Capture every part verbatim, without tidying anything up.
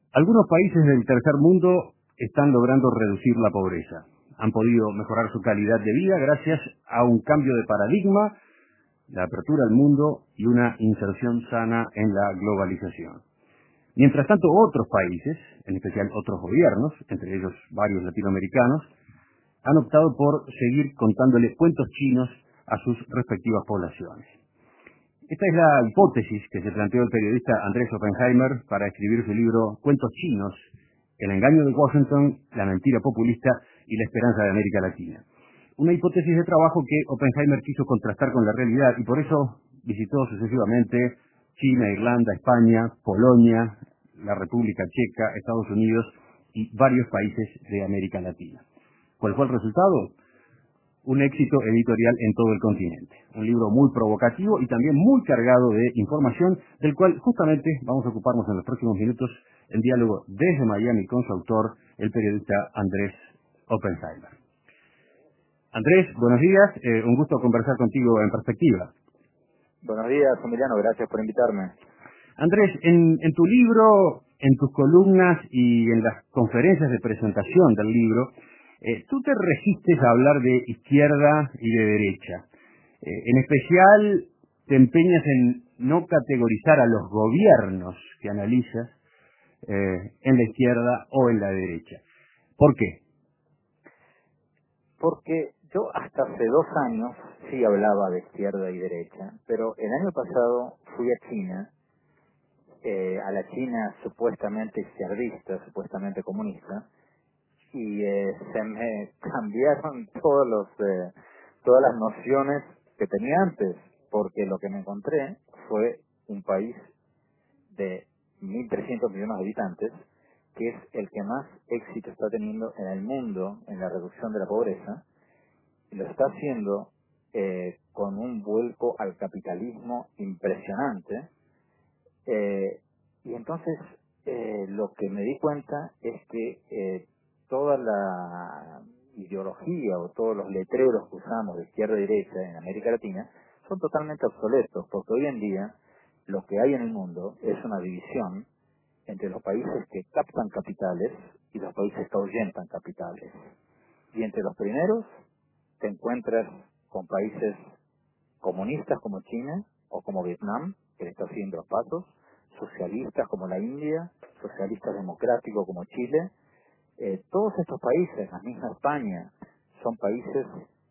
Algunos países del tercer mundo están logrando reducir la pobreza. Han podido mejorar su calidad de vida gracias a un cambio de paradigma, la apertura al mundo y una inserción sana en la globalización. Mientras tanto, otros países, en especial otros gobiernos, entre ellos varios latinoamericanos, han optado por seguir contándole cuentos chinos a sus respectivas poblaciones. Esta es la hipótesis que se planteó el periodista Andrés Oppenheimer para escribir su libro Cuentos chinos, el engaño de Washington, la mentira populista y la esperanza de América Latina. Una hipótesis de trabajo que Oppenheimer quiso contrastar con la realidad y por eso visitó sucesivamente China, Irlanda, España, Polonia, la República Checa, Estados Unidos y varios países de América Latina. ¿Cuál fue el resultado? Un éxito editorial en todo el continente. Un libro muy provocativo y también muy cargado de información, del cual justamente vamos a ocuparnos en los próximos minutos en diálogo desde Miami con su autor, el periodista Andrés Oppenheimer. Andrés, buenos días, eh, un gusto conversar contigo en perspectiva. Buenos días, Emiliano, gracias por invitarme. Andrés, en, en tu libro, en tus columnas y en las conferencias de presentación del libro, Eh, tú te resistes a hablar de izquierda y de derecha. Eh, en especial, te empeñas en no categorizar a los gobiernos que analizas eh, en la izquierda o en la derecha. ¿Por qué? Porque yo hasta hace dos años sí hablaba de izquierda y derecha, pero el año pasado fui a China, eh, a la China supuestamente izquierdista, supuestamente comunista, y eh, se me cambiaron todos los eh, todas las nociones que tenía antes, porque lo que me encontré fue un país de mil trescientos millones de habitantes, que es el que más éxito está teniendo en el mundo en la reducción de la pobreza, y lo está haciendo eh, con un vuelco al capitalismo impresionante, eh, y entonces eh, lo que me di cuenta es que eh, toda la ideología o todos los letreros que usamos de izquierda y derecha en América Latina son totalmente obsoletos, porque hoy en día lo que hay en el mundo es una división entre los países que captan capitales y los países que ahuyentan capitales. Y entre los primeros te encuentras con países comunistas como China o como Vietnam, que le está haciendo los pasos, socialistas como la India, socialistas democráticos como Chile. Eh, todos estos países, la misma España, son países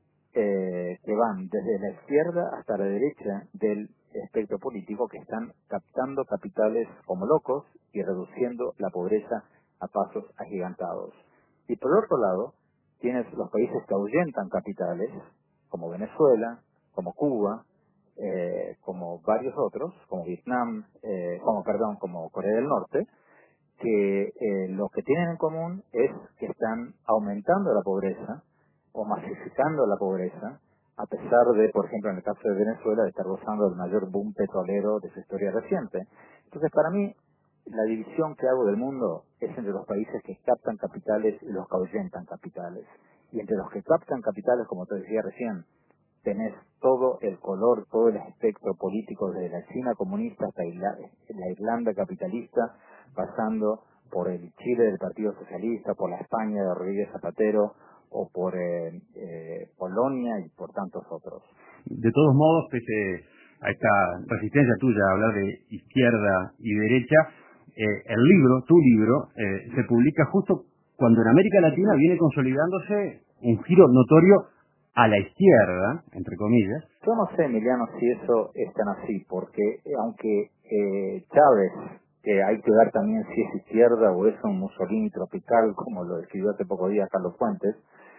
eh, que van desde la izquierda hasta la derecha del espectro político, que están captando capitales como locos y reduciendo la pobreza a pasos agigantados. Y por otro lado, tienes los países que ahuyentan capitales, como Venezuela, como Cuba, eh, como varios otros, como Vietnam, eh, como perdón, como Corea del Norte, que eh, lo que tienen en común es que están aumentando la pobreza o masificando la pobreza, a pesar de, por ejemplo, en el caso de Venezuela, de estar gozando del mayor boom petrolero de su historia reciente. Entonces, para mí, la división que hago del mundo es entre los países que captan capitales y los que ahuyentan capitales. Y entre los que captan capitales, como te decía recién, tenés todo el color, todo el espectro político, desde la China comunista hasta la Irlanda capitalista, pasando por el Chile del Partido Socialista, por la España de Rodríguez Zapatero, o por eh, eh, Polonia y por tantos otros. De todos modos, pese a esta resistencia tuya a hablar de izquierda y derecha, eh, el libro, tu libro, eh, se publica justo cuando en América Latina viene consolidándose un giro notorio a la izquierda, entre comillas. Yo no sé, Emiliano, si eso es tan así, porque eh, aunque eh, Chávez, que hay que ver también si es izquierda o es un Mussolini tropical, como lo escribió hace pocos días Carlos Fuentes,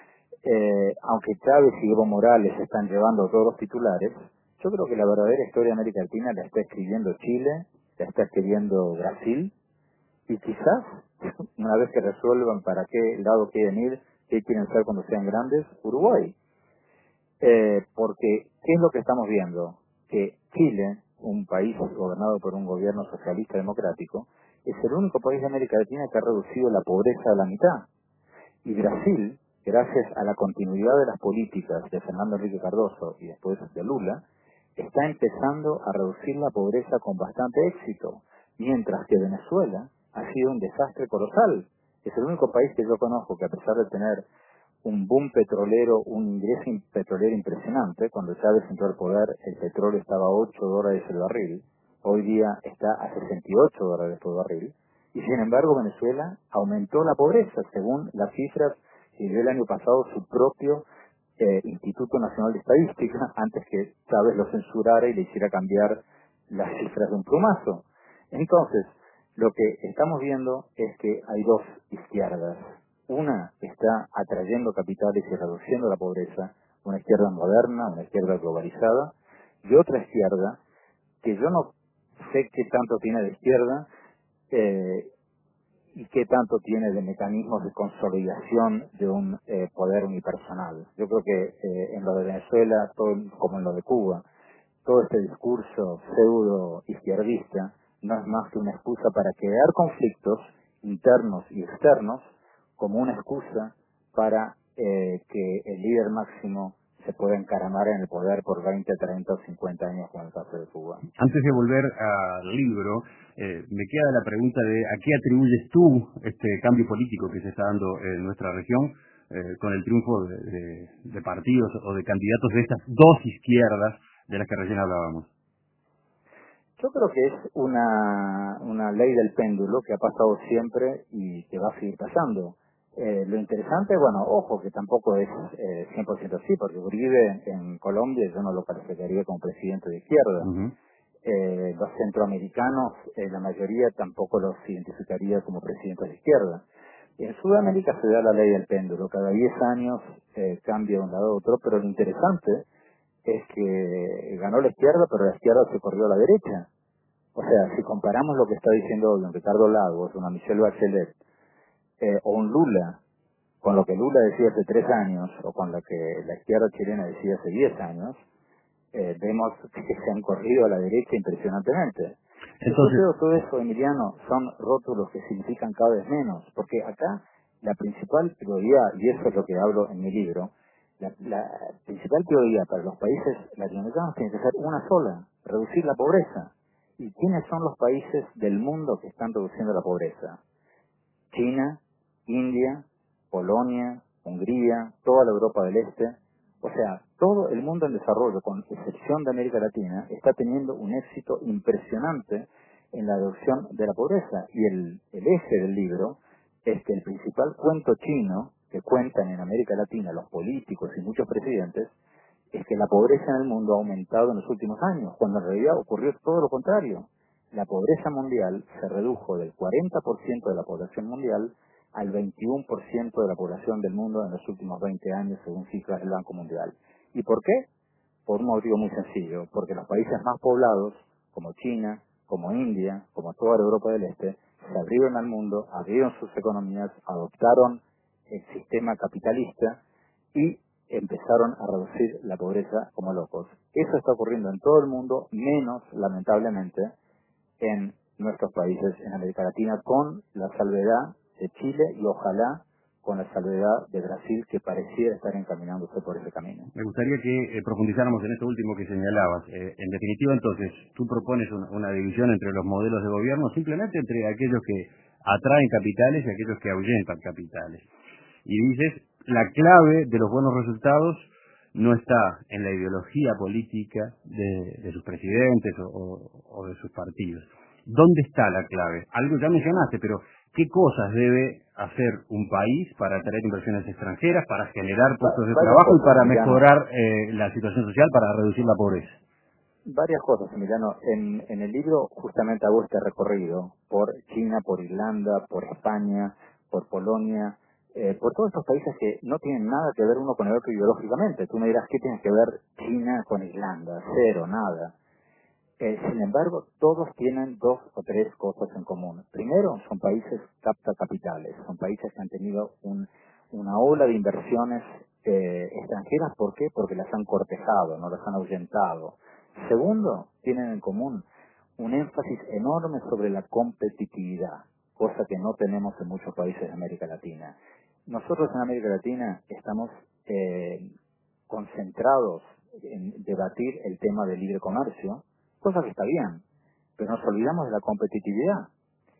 eh, aunque Chávez y Evo Morales están llevando todos los titulares, yo creo que la verdadera historia de América Latina la está escribiendo Chile, la está escribiendo Brasil, y quizás, una vez que resuelvan para qué lado quieren ir, qué quieren ser cuando sean grandes, Uruguay. Eh, porque, ¿qué es lo que estamos viendo? Que Chile, un país gobernado por un gobierno socialista democrático, es el único país de América Latina que ha reducido la pobreza a la mitad. Y Brasil, gracias a la continuidad de las políticas de Fernando Henrique Cardoso y después de Lula, está empezando a reducir la pobreza con bastante éxito, mientras que Venezuela ha sido un desastre colosal. Es el único país que yo conozco que, a pesar de tener un boom petrolero, un ingreso petrolero impresionante, cuando Chávez entró al poder el petróleo estaba a ocho dólares el barril, hoy día está a sesenta y ocho dólares por barril, y sin embargo Venezuela aumentó la pobreza, según las cifras que dio el año pasado su propio eh, Instituto Nacional de Estadística, antes que Chávez lo censurara y le hiciera cambiar las cifras de un plumazo. Entonces, lo que estamos viendo es que hay dos izquierdas. Una está atrayendo capitales y reduciendo la pobreza, una izquierda moderna, una izquierda globalizada, y otra izquierda que yo no sé qué tanto tiene de izquierda eh, y qué tanto tiene de mecanismos de consolidación de un eh, poder unipersonal. Yo creo que eh, en lo de Venezuela, todo, como en lo de Cuba, todo este discurso pseudo izquierdista no es más que una excusa para crear conflictos internos y externos, como una excusa para eh, que el líder máximo se pueda encaramar en el poder por veinte, treinta o cincuenta años, como el caso de Cuba. Antes de volver al libro, eh, me queda la pregunta de ¿a qué atribuyes tú este cambio político que se está dando en nuestra región eh, con el triunfo de, de, de partidos o de candidatos de estas dos izquierdas de las que recién hablábamos? Yo creo que es una, una ley del péndulo que ha pasado siempre y que va a seguir pasando. Eh, lo interesante, bueno, ojo, que tampoco es eh, cien por ciento así, porque Uribe en Colombia yo no lo calificaría como presidente de izquierda. Uh-huh. Eh, los centroamericanos, eh, la mayoría tampoco los identificaría como presidentes de izquierda. En Sudamérica se da la ley del péndulo, cada diez años eh, cambia de un lado a otro, pero lo interesante es que ganó la izquierda, pero la izquierda se corrió a la derecha. O sea, si comparamos lo que está diciendo hoy un Ricardo Lagos, una Michelle Bachelet, eh, o un Lula, con lo que Lula decía hace tres años, o con lo que la izquierda chilena decía hace diez años, eh, vemos que se han corrido a la derecha impresionantemente. Entonces, Yo creo que todo eso, Emiliano, son rótulos que significan cada vez menos, porque acá la principal prioridad, y eso es lo que hablo en mi libro, la, la principal prioridad para los países latinoamericanos tiene que ser una sola, reducir la pobreza. ¿Y quiénes son los países del mundo que están reduciendo la pobreza? China, India, Polonia, Hungría, toda la Europa del Este. O sea, todo el mundo en desarrollo, con excepción de América Latina, está teniendo un éxito impresionante en la reducción de la pobreza. Y el, el eje del libro es que el principal cuento chino que cuentan en América Latina los políticos y muchos presidentes es que la pobreza en el mundo ha aumentado en los últimos años, cuando en realidad ocurrió todo lo contrario. La pobreza mundial se redujo del cuarenta por ciento de la población mundial al veintiuno por ciento de la población del mundo en los últimos veinte años, según cifras del Banco Mundial. ¿Y por qué? Por un motivo muy sencillo, porque los países más poblados, como China, como India, como toda la Europa del Este, se abrieron al mundo, abrieron sus economías, adoptaron el sistema capitalista y empezaron a reducir la pobreza como locos. Eso está ocurriendo en todo el mundo, menos, lamentablemente, en nuestros países en América Latina, con la salvedad de Chile y ojalá con la salvedad de Brasil, que pareciera estar encaminándose por ese camino. Me gustaría que eh, profundizáramos en esto último que señalabas. Eh, en definitiva, entonces, tú propones una, una división entre los modelos de gobierno, simplemente entre aquellos que atraen capitales y aquellos que ahuyentan capitales. Y dices, la clave de los buenos resultados no está en la ideología política de, de sus presidentes o, o, o de sus partidos. ¿Dónde está la clave? Algo ya mencionaste, pero ¿qué cosas debe hacer un país para atraer inversiones extranjeras, para generar puestos de trabajo y para mejorar eh, la situación social, para reducir la pobreza? Varias cosas, Emiliano. En, en el libro justamente hago este recorrido por China, por Irlanda, por España, por Polonia, eh, por todos estos países que no tienen nada que ver uno con el otro ideológicamente. Tú me dirás, ¿qué tiene que ver China con Irlanda? Cero, nada. Eh, sin embargo, todos tienen dos o tres cosas en común. Primero, son países capta capitales, son países que han tenido un, una ola de inversiones eh, extranjeras. ¿Por qué? Porque las han cortejado, no las han ahuyentado. Segundo, tienen en común un énfasis enorme sobre la competitividad, cosa que no tenemos en muchos países de América Latina. Nosotros en América Latina estamos eh, concentrados en debatir el tema del libre comercio, cosa que está bien, pero nos olvidamos de la competitividad.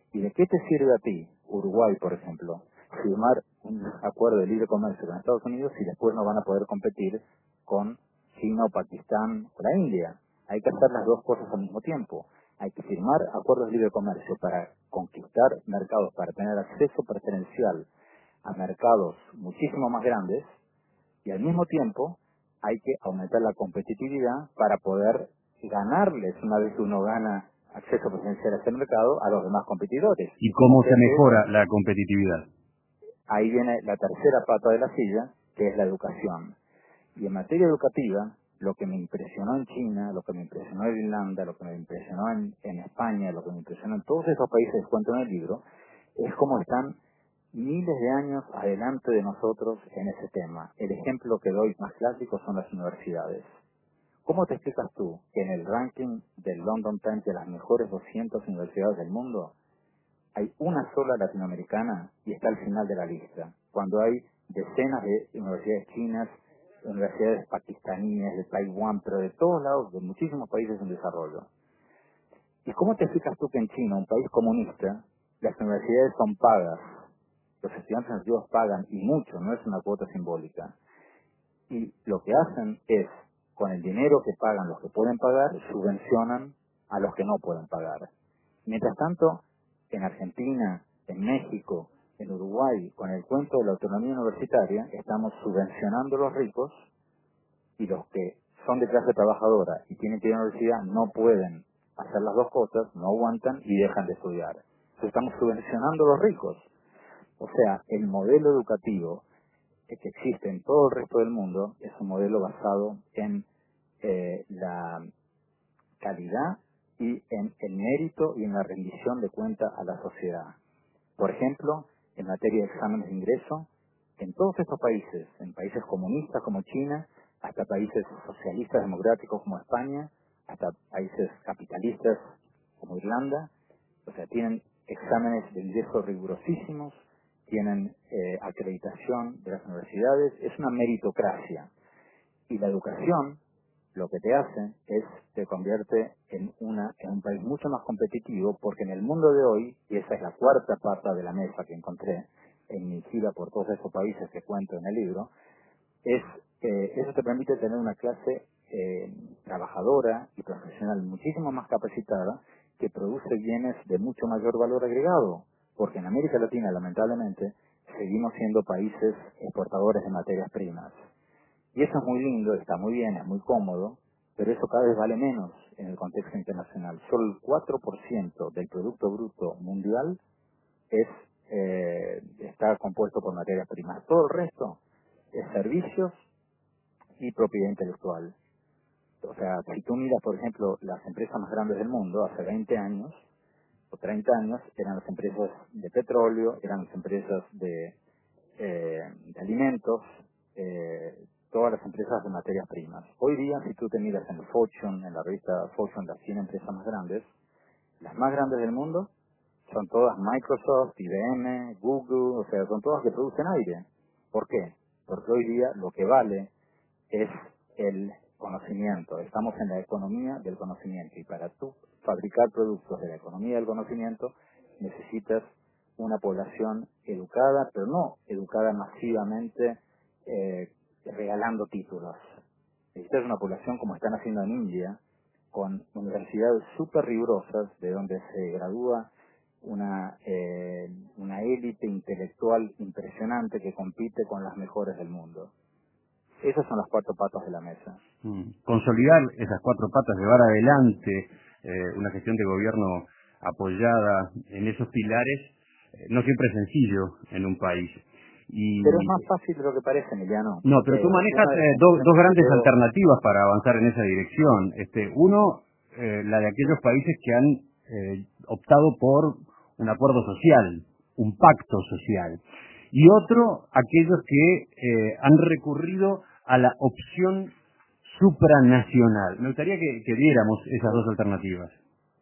¿Y de qué te sirve a ti, Uruguay, por ejemplo, firmar un acuerdo de libre comercio con Estados Unidos si después no van a poder competir con China o Pakistán o la India? Hay que hacer las dos cosas al mismo tiempo. Hay que firmar acuerdos de libre comercio para conquistar mercados, para tener acceso preferencial a mercados muchísimo más grandes, y al mismo tiempo hay que aumentar la competitividad para poder ganarles, una vez que uno gana acceso preferencial a ese mercado, a los demás competidores. ¿Y cómo se mejora la competitividad? Ahí viene la tercera pata de la silla, que es la educación. Y en materia educativa, lo que me impresionó en China, lo que me impresionó en Irlanda, lo que me impresionó en, en España, lo que me impresionó en todos esos países que cuento en el libro, es cómo están miles de años adelante de nosotros en ese tema. El ejemplo que doy más clásico son las universidades. ¿Cómo te explicas tú que en el ranking del London Times de las mejores doscientas universidades del mundo hay una sola latinoamericana y está al final de la lista, cuando hay decenas de universidades chinas, universidades pakistaníes, de Taiwán, pero de todos lados, de muchísimos países en desarrollo? ¿Y cómo te explicas tú que en China, un país comunista, las universidades son pagas, los estudiantes nativos pagan, y mucho, no es una cuota simbólica, y lo que hacen es, con el dinero que pagan los que pueden pagar, subvencionan a los que no pueden pagar? Mientras tanto, en Argentina, en México, en Uruguay, con el cuento de la autonomía universitaria, estamos subvencionando a los ricos, y los que son de clase trabajadora y tienen que ir a la universidad no pueden hacer las dos cosas, no aguantan y dejan de estudiar. Entonces estamos subvencionando a los ricos. O sea, el modelo educativo que existe en todo el resto del mundo es un modelo basado en eh, la calidad y en el mérito y en la rendición de cuenta a la sociedad. Por ejemplo, en materia de exámenes de ingreso, en todos estos países, en países comunistas como China, hasta países socialistas democráticos como España, hasta países capitalistas como Irlanda, o sea, tienen exámenes de ingreso rigurosísimos, tienen eh, acreditación de las universidades, es una meritocracia. Y la educación lo que te hace es, te convierte en, una, en un país mucho más competitivo, porque en el mundo de hoy, y esa es la cuarta pata de la mesa que encontré, en mi gira por todos esos países que cuento en el libro, es eh, eso te permite tener una clase eh, trabajadora y profesional muchísimo más capacitada, que produce bienes de mucho mayor valor agregado, porque en América Latina, lamentablemente, seguimos siendo países exportadores de materias primas. Y eso es muy lindo, está muy bien, es muy cómodo, pero eso cada vez vale menos en el contexto internacional. Solo el cuatro por ciento del Producto Bruto Mundial es eh, está compuesto por materias primas. Todo el resto es servicios y propiedad intelectual. O sea, si tú miras, por ejemplo, las empresas más grandes del mundo, hace veinte años o treinta años, eran las empresas de petróleo, eran las empresas de, eh, de alimentos, eh, todas las empresas de materias primas. Hoy día, si tú te miras en el Fortune, en la revista Fortune, las cien empresas más grandes, las más grandes del mundo son todas Microsoft, I B M, Google, o sea, son todas que producen aire. ¿Por qué? Porque hoy día lo que vale es el conocimiento. Estamos en la economía del conocimiento, y para tú fabricar productos de la economía del conocimiento necesitas una población educada, pero no educada masivamente eh, regalando títulos. Necesitas una población como están haciendo en India, con universidades súper rigurosas, de donde se gradúa una eh, una élite intelectual impresionante que compite con las mejores del mundo. Esas son las cuatro patas de la mesa. Mm. Consolidar esas cuatro patas, llevar adelante eh, una gestión de gobierno apoyada en esos pilares, eh, no siempre es sencillo en un país. Y Pero es más fácil de lo que parece, Emiliano. no, pero tú Eh, manejas una de eh, las do- dos conclusiones que grandes quedó, alternativas para avanzar en esa dirección. Este, uno, eh, la de aquellos países que han eh, optado por un acuerdo social, un pacto social. Y otro, aquellos que eh, han recurrido a la opción supranacional. Me gustaría que, que viéramos esas dos alternativas.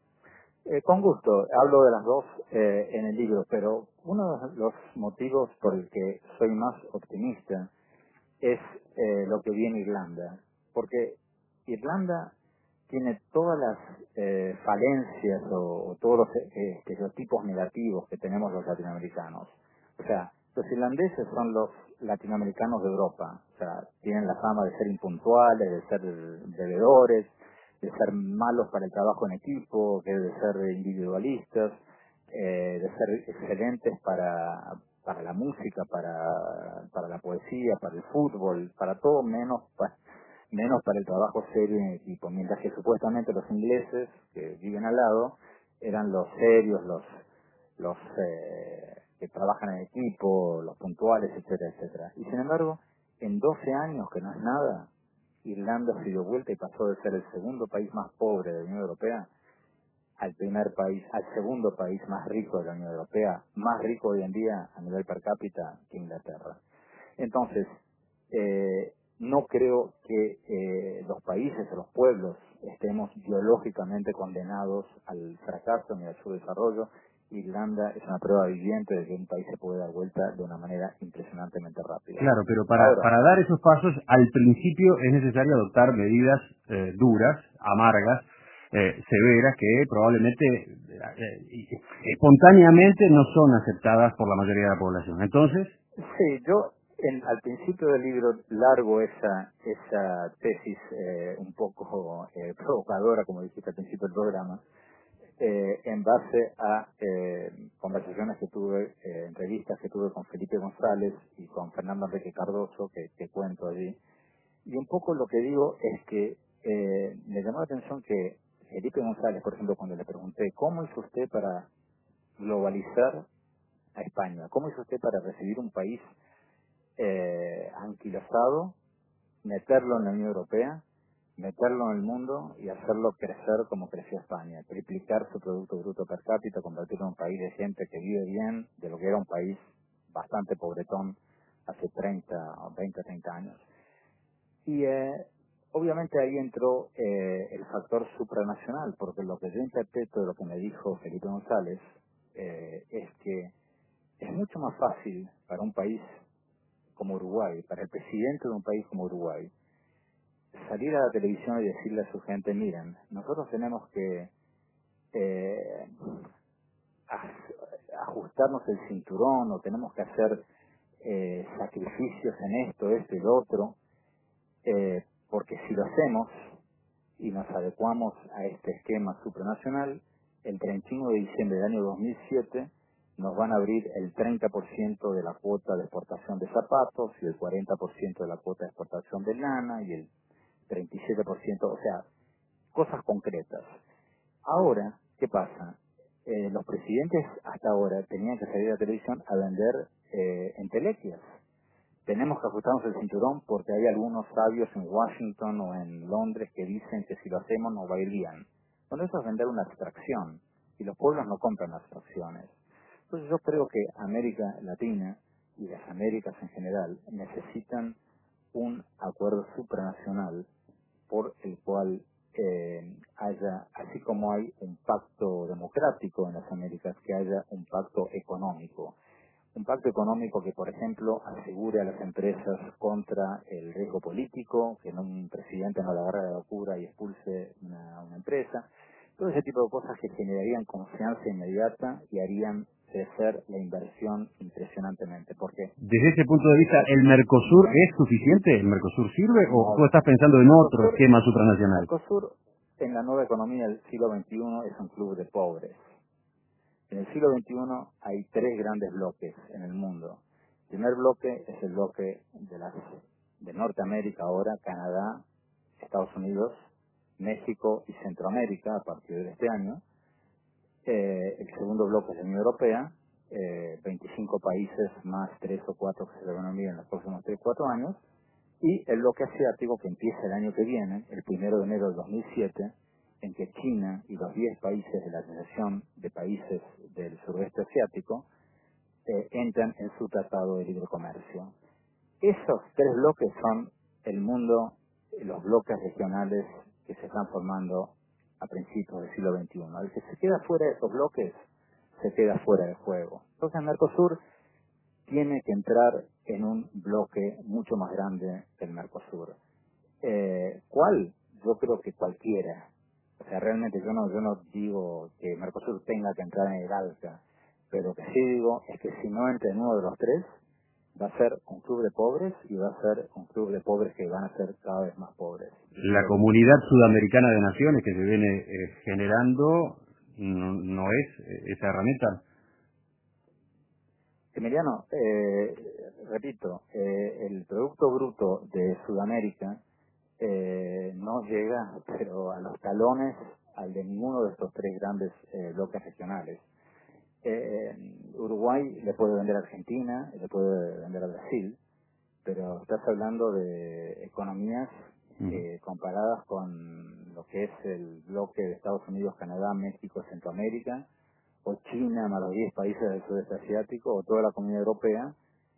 eh, con gusto, hablo de las dos eh, en el libro, pero uno de los motivos por el que soy más optimista es eh, lo que vi en Irlanda. Porque Irlanda tiene todas las eh, falencias o, o todos los eh, estereotipos negativos que tenemos los latinoamericanos. O sea, los irlandeses son los latinoamericanos de Europa. O sea, tienen la fama de ser impuntuales, de ser bebedores, de ser malos para el trabajo en equipo, que de ser individualistas, eh, de ser excelentes para para la música, para para la poesía, para el fútbol, para todo menos para, menos para el trabajo serio en equipo, mientras que supuestamente los ingleses que viven al lado eran los serios, los los eh, que trabajan en equipo, los puntuales, etcétera, etcétera. Y sin embargo, en doce años, que no es nada, Irlanda se dio vuelta y pasó de ser el segundo país más pobre de la Unión Europea al primer país, al segundo país más rico de la Unión Europea, más rico hoy en día a nivel per cápita que Inglaterra. Entonces, eh, no creo que eh, los países o los pueblos estemos biológicamente condenados al fracaso ni al subdesarrollo. Irlanda es una prueba viviente de que un país se puede dar vuelta de una manera impresionantemente rápida. Claro, pero para, Ahora, para dar esos pasos, al principio es necesario adoptar medidas eh, duras, amargas, eh, severas, que probablemente eh, espontáneamente no son aceptadas por la mayoría de la población. Entonces, sí, yo en, al principio del libro largo esa esa tesis eh, un poco eh, provocadora, como dijiste al principio del programa, eh, en base a eh, conversaciones que tuve, eh, entrevistas que tuve con Felipe González y con Fernando Enrique Cardoso, que, que cuento allí. Y un poco lo que digo es que eh, me llamó la atención que Felipe González, por ejemplo, cuando le pregunté, ¿cómo hizo usted para globalizar a España? ¿Cómo hizo usted para recibir un país eh, anquilosado, meterlo en la Unión Europea, meterlo en el mundo y hacerlo crecer como creció España, triplicar su Producto Bruto per cápita, convertirlo en un país de gente que vive bien, de lo que era un país bastante pobretón hace treinta, veinte, treinta años? Y eh, obviamente ahí entró eh, el factor supranacional, porque lo que yo interpreto de lo que me dijo Felipe González eh, es que es mucho más fácil para un país como Uruguay, para el presidente de un país como Uruguay, salir a la televisión y decirle a su gente, miren, nosotros tenemos que eh, ajustarnos el cinturón o tenemos que hacer eh, sacrificios en esto, esto y lo otro, eh, porque si lo hacemos y nos adecuamos a este esquema supranacional, el treinta y uno de diciembre del año dos mil siete nos van a abrir el treinta por ciento de la cuota de exportación de zapatos y el cuarenta por ciento de la cuota de exportación de lana y el treinta y siete por ciento, o sea, cosas concretas. Ahora, ¿qué pasa? Eh, los presidentes hasta ahora tenían que salir a la televisión a vender eh, entelequias. Tenemos que ajustarnos el cinturón porque hay algunos sabios en Washington o en Londres que dicen que si lo hacemos nos va a ir bien. Bueno, eso es vender una abstracción y los pueblos no compran abstracciones. Entonces yo creo que América Latina y las Américas en general necesitan un acuerdo supranacional por el cual eh, haya, así como hay un pacto democrático en las Américas, que haya un pacto económico. Un pacto económico que, por ejemplo, asegure a las empresas contra el riesgo político, que no un presidente no le agarre la locura y expulse una, una empresa. Todo ese tipo de cosas que generarían confianza inmediata y harían crecer la inversión impresionantemente. Porque desde ese punto de vista, ¿el Mercosur ¿no? es suficiente? ¿El Mercosur sirve? ¿O No, tú estás pensando en otro Mercosur, esquema supranacional? Mercosur en la nueva economía del siglo veintiuno es un club de pobres. En el siglo veintiuno hay tres grandes bloques en el mundo. El primer bloque es el bloque de, las, de Norteamérica ahora, Canadá, Estados Unidos, México y Centroamérica a partir de este año. Eh, el segundo bloque es la Unión Europea, eh, veinticinco países más tres o cuatro que se van a unir en los próximos tres o cuatro años. Y el bloque asiático que empieza el año que viene, el primero de enero del dos mil siete, en que China y los diez países de la Asociación de Países del Suroeste Asiático eh, entran en su Tratado de Libre Comercio. Esos tres bloques son el mundo, los bloques regionales que se están formando a principios del siglo veintiuno. El que se queda fuera de esos bloques se queda fuera del juego. Entonces Mercosur tiene que entrar en un bloque mucho más grande que el Mercosur. Eh, ¿Cuál? Yo creo que cualquiera. sea, realmente yo no, yo no digo que Mercosur tenga que entrar en el ALCA, pero lo que sí digo es que si no entra en uno de los tres, va a ser un club de pobres y va a ser un club de pobres que van a ser cada vez más pobres. La comunidad sudamericana de naciones que se viene eh, generando no, no es eh, esa herramienta. Emiliano, eh, repito, eh, el Producto Bruto de Sudamérica eh, no llega, pero a los talones al de ninguno de estos tres grandes eh, bloques regionales. Eh, Uruguay le puede vender a Argentina, le puede vender a Brasil, pero estás hablando de economías eh, comparadas con lo que es el bloque de Estados Unidos, Canadá, México, Centroamérica, o China, más los diez países del sudeste asiático, o toda la comunidad europea,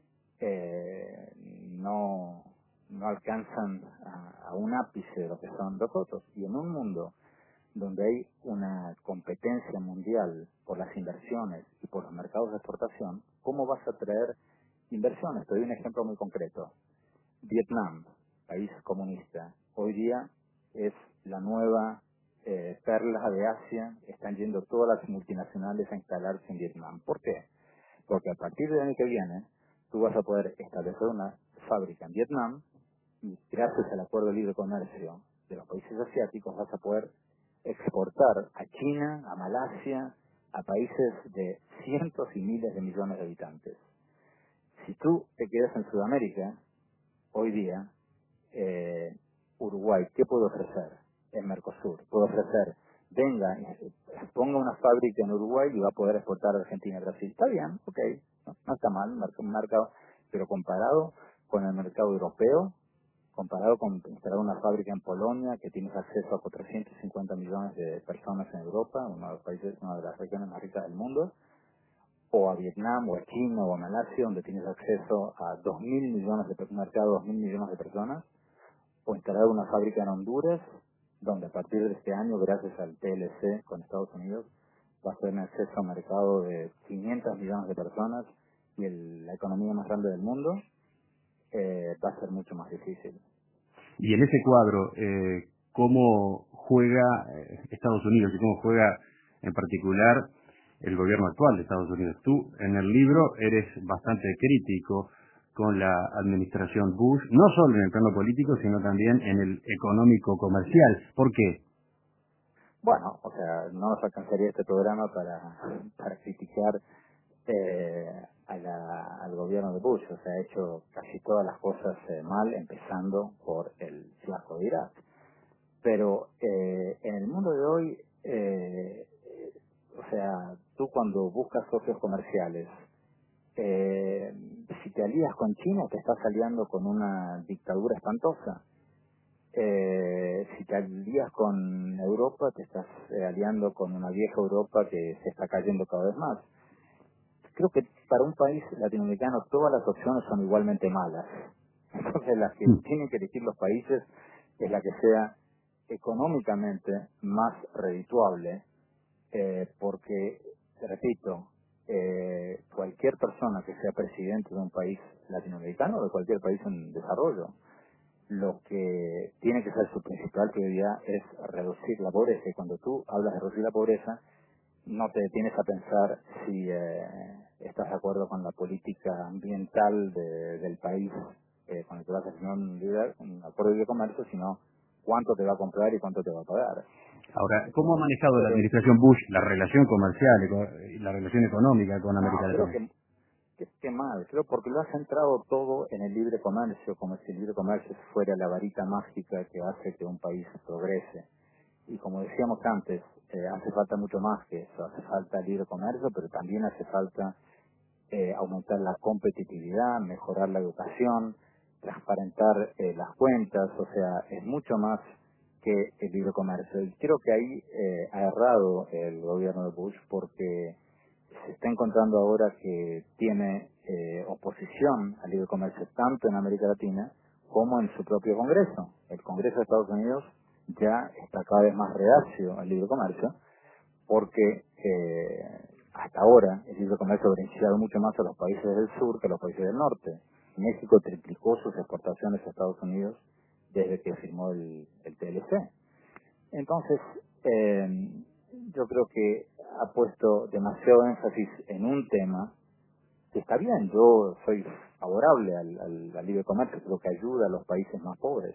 eh, no, no alcanzan a, a un ápice de lo que son los otros. Y en un mundo donde hay una competencia mundial por las inversiones y por los mercados de exportación, ¿cómo vas a traer inversiones? Te doy un ejemplo muy concreto. Vietnam, país comunista, hoy día es la nueva eh, perla de Asia. Están yendo todas las multinacionales a instalarse en Vietnam. ¿Por qué? Porque a partir del año que viene, tú vas a poder establecer una fábrica en Vietnam y gracias al acuerdo de libre comercio de los países asiáticos vas a poder exportar a China, a Malasia, a países de cientos y miles de millones de habitantes. Si tú te quedas en Sudamérica, hoy día, eh, Uruguay, ¿qué puedo ofrecer en Mercosur? Puedo ofrecer, venga, eh, ponga una fábrica en Uruguay y va a poder exportar a Argentina y Brasil. Está bien, ok, no, no está mal, un mercado, pero comparado con el mercado europeo, comparado con instalar una fábrica en Polonia, que tienes acceso a cuatrocientos cincuenta millones de personas en Europa, uno de los países, una de las regiones más ricas del mundo, o a Vietnam, o a China, o a Malasia, donde tienes acceso a dos mil millones de un mercado, dos mil millones de personas, o instalar una fábrica en Honduras, donde a partir de este año, gracias al T L C con Estados Unidos, va a tener acceso a un mercado de quinientos millones de personas y el, la economía más grande del mundo, eh, va a ser mucho más difícil. Y en ese cuadro, eh, ¿cómo juega eh, Estados Unidos y cómo juega en particular el gobierno actual de Estados Unidos? Tú, en el libro, eres bastante crítico con la administración Bush, no solo en el plano político, sino también en el económico-comercial. ¿Por qué? Bueno, o sea, no nos alcanzaría este programa para, para criticar eh, a la, al gobierno de Bush. O sea, ha hecho casi todas las cosas eh, mal, empezando por el fiasco de Irak. Pero eh, en el mundo de hoy, eh, o sea, tú cuando buscas socios comerciales, eh, si te alías con China, te estás aliando con una dictadura espantosa. Eh, si te alías con Europa, te estás eh, aliando con una vieja Europa que se está cayendo cada vez más. Creo que para un país latinoamericano todas las opciones son igualmente malas. Entonces, las que tienen que elegir los países es la que sea económicamente más redituable, eh, porque, te repito, eh, cualquier persona que sea presidente de un país latinoamericano o de cualquier país en desarrollo, lo que tiene que ser su principal prioridad es reducir la pobreza. Y cuando tú hablas de reducir la pobreza, no te detienes a pensar si eh, estás de acuerdo con la política ambiental de, del país eh, con el que vas a firmar un, libre, un acuerdo de libre comercio, sino cuánto te va a comprar y cuánto te va a pagar. Ahora, ¿cómo ha manejado Pero, la administración Bush la relación comercial y la relación económica con América no, creo Latina? que Qué, qué mal, creo porque lo ha centrado todo en el libre comercio, como si el libre comercio fuera la varita mágica que hace que un país progrese. Y como decíamos antes, eh, hace falta mucho más que eso, hace falta libre comercio, pero también hace falta eh, aumentar la competitividad, mejorar la educación, transparentar eh, las cuentas, o sea, es mucho más que el libre comercio. Y creo que ahí eh, ha errado el gobierno de Bush porque se está encontrando ahora que tiene eh, oposición al libre comercio tanto en América Latina como en su propio Congreso. El Congreso de Estados Unidos ya está cada vez más reacio al libre comercio porque eh, hasta ahora el libre comercio ha beneficiado mucho más a los países del sur que a los países del norte. México triplicó sus exportaciones a Estados Unidos desde que firmó el, el T L C. Entonces, Eh, yo creo que ha puesto demasiado énfasis en un tema que está bien. Yo soy favorable al, al, al libre comercio, creo que ayuda a los países más pobres.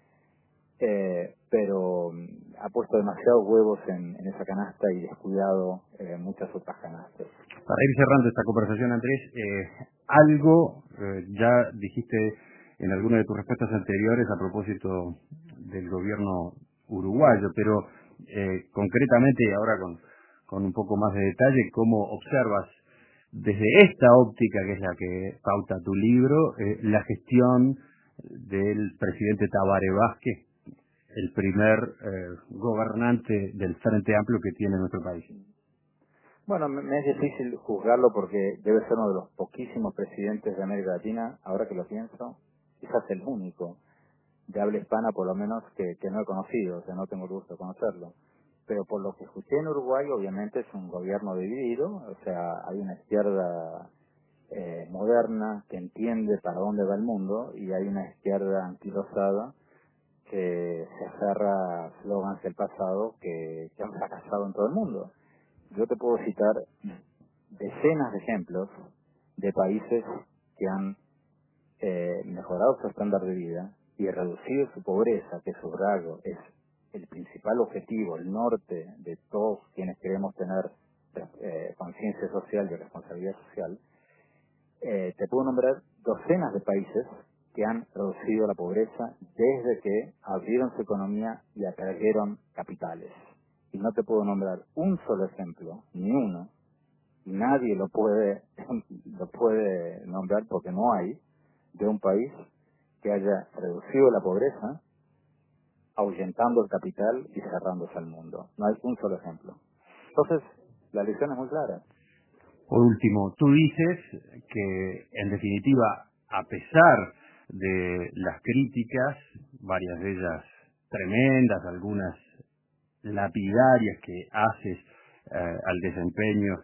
Eh, pero mm, ha puesto demasiados huevos en, en esa canasta y descuidado eh, muchas otras canastas. Para ir cerrando esta conversación, Andrés, eh, algo eh, ya dijiste en alguna de tus respuestas anteriores a propósito del gobierno uruguayo, pero eh, concretamente, ahora con, con un poco más de detalle, ¿cómo observas desde esta óptica, que es la que pauta tu libro, eh, la gestión del presidente Tabaré Vázquez, el primer eh, gobernante del Frente Amplio que tiene nuestro país? Bueno, me, me es difícil juzgarlo porque debe ser uno de los poquísimos presidentes de América Latina, ahora que lo pienso, quizás el único de habla hispana por lo menos que, que no he conocido, o sea, no tengo el gusto de conocerlo. Pero por lo que escuché en Uruguay, obviamente es un gobierno dividido, o sea, hay una izquierda eh, moderna que entiende para dónde va el mundo y hay una izquierda anquilosada que se aferra a slogans del pasado que, que han fracasado en todo el mundo. Yo te puedo citar decenas de ejemplos de países que han eh, mejorado su estándar de vida y reducido su pobreza, que subrayo es el principal objetivo, el norte de todos quienes queremos tener eh, conciencia social y responsabilidad social. Eh, te puedo nombrar docenas de países que han reducido la pobreza desde que abrieron su economía y atrajeron capitales. Y no te puedo nombrar un solo ejemplo, ni uno, y nadie lo puede, lo puede nombrar porque no hay, de un país que haya reducido la pobreza, ahuyentando el capital y cerrándose al mundo. No hay un solo ejemplo. Entonces, la lección es muy clara. Por último, tú dices que, en definitiva, a pesar de las críticas, varias de ellas tremendas, algunas lapidarias que haces eh, al desempeño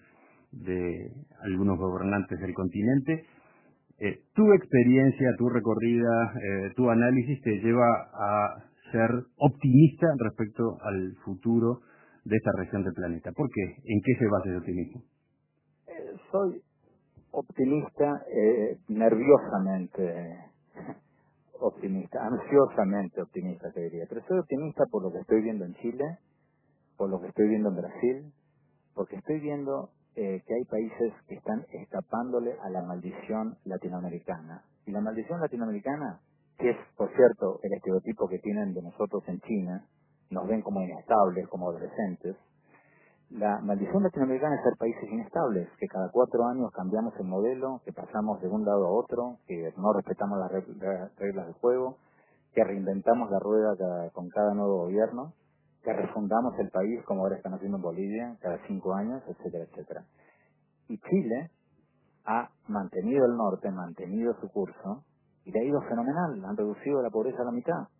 de algunos gobernantes del continente, eh, tu experiencia, tu recorrida, eh, tu análisis te lleva a ser optimista respecto al futuro de esta región del planeta. ¿Por qué? ¿En qué se basa ese optimismo? Eh, soy optimista, eh, nerviosamente optimista, ansiosamente optimista te diría, pero soy optimista por lo que estoy viendo en Chile, por lo que estoy viendo en Brasil, porque estoy viendo eh, que hay países que están escapándole a la maldición latinoamericana. Y la maldición latinoamericana, que es, por cierto, el estereotipo que tienen de nosotros en China, nos ven como inestables, como adolescentes. La maldición latinoamericana es ser países inestables, que cada cuatro años cambiamos el modelo, que pasamos de un lado a otro, que no respetamos las reglas del juego, que reinventamos la rueda cada, con cada nuevo gobierno, que refundamos el país como ahora están haciendo en Bolivia cada cinco años, etcétera, etcétera. Y Chile ha mantenido el norte, mantenido su curso, y le ha ido fenomenal, han reducido la pobreza a la mitad.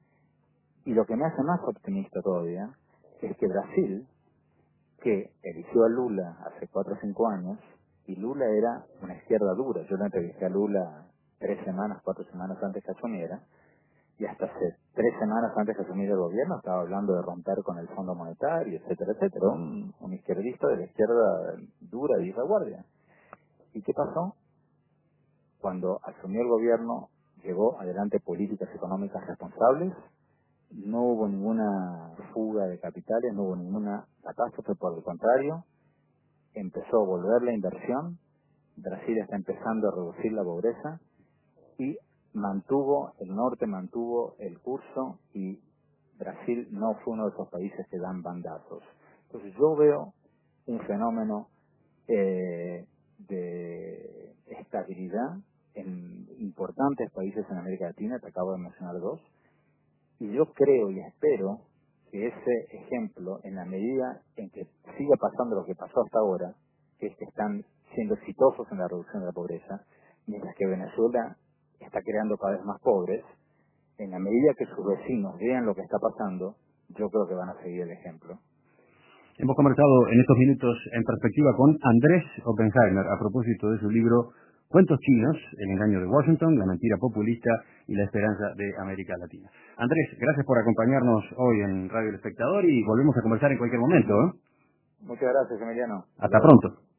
Y lo que me hace más optimista todavía es que Brasil, que eligió a Lula hace cuatro o cinco años, y Lula era una izquierda dura. Yo le entrevisté a Lula tres semanas, cuatro semanas antes que asumiera, y hasta hace tres semanas antes que asumiera el gobierno estaba hablando de romper con el Fondo Monetario, etcétera, etcétera. Un, un izquierdista de la izquierda dura de vieja guardia. ¿Y qué pasó? Cuando asumió el gobierno, llevó adelante políticas económicas responsables, no hubo ninguna fuga de capitales, no hubo ninguna catástrofe, por el contrario, empezó a volver la inversión, Brasil está empezando a reducir la pobreza y mantuvo, el norte mantuvo el curso y Brasil no fue uno de esos países que dan bandazos. Entonces yo veo un fenómeno eh, de estabilidad en importantes países en América Latina, te acabo de mencionar dos, y yo creo y espero que ese ejemplo, en la medida en que siga pasando lo que pasó hasta ahora, que es que están siendo exitosos en la reducción de la pobreza, mientras que Venezuela está creando cada vez más pobres, en la medida que sus vecinos vean lo que está pasando, yo creo que van a seguir el ejemplo. Hemos conversado en estos minutos en perspectiva con Andrés Oppenheimer a propósito de su libro Cuentos chinos, El engaño de Washington, La mentira populista y La esperanza de América Latina. Andrés, gracias por acompañarnos hoy en Radio El Espectador y volvemos a conversar en cualquier momento, ¿eh? Muchas gracias, Emiliano. Hasta pronto.